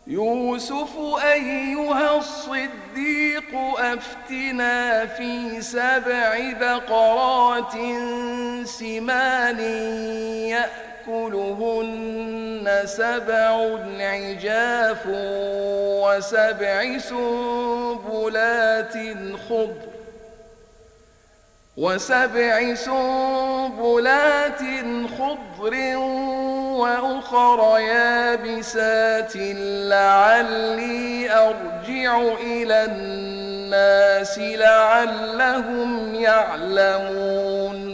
يوسف أيها الصديق أفتنا في 7 بقرات سمان يأكلهن 7 عجاف وسبع سنبلات خضر وأخر يابسات لعلي أرجع إلى الناس لعلهم يعلمون